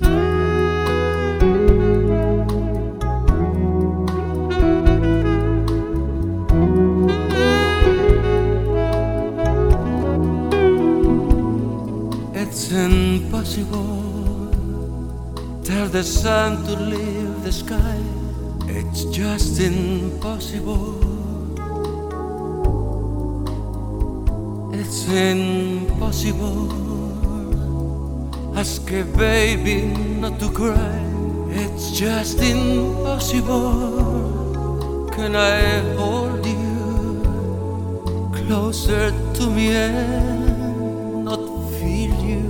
It's impossible. Tell the sun to leave the sky. It's just impossible. It's impossible. Ask a baby not to cry. It's just impossible. Can I hold you closer to me and not feel you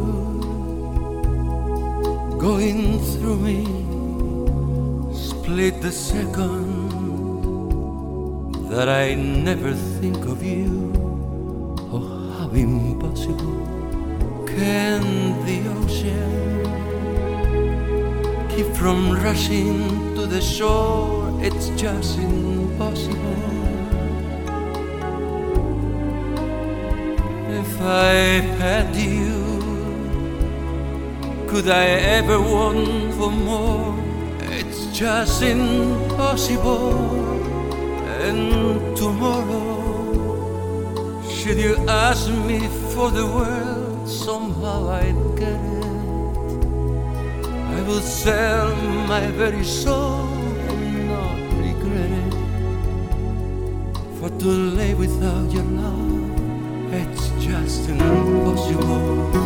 going through me? Split the second that I never think of you. Oh, how impossible. Can the ocean keep from rushing to the shore? It's just impossible. If I had you, could I ever want for more? It's just impossible. And tomorrow, should you ask me for the world, somehow I'd get it. I will sell my very soul and not regret it. For to live without your love, it's just impossible.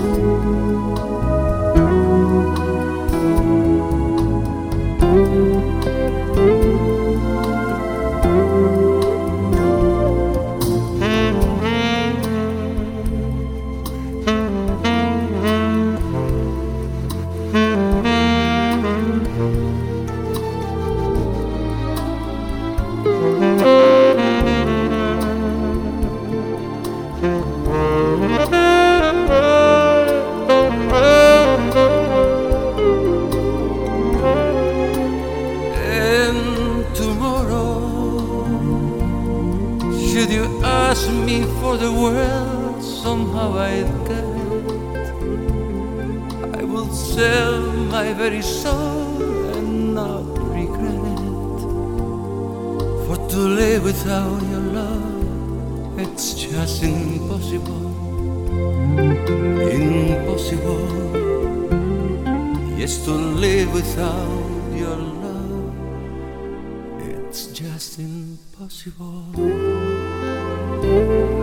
Should you ask me for the world, somehow I'd get it. I will sell my very soul and not regret it. For to live without your love, it's just impossible. Impossible. Yes, to live without your love, it's just impossible.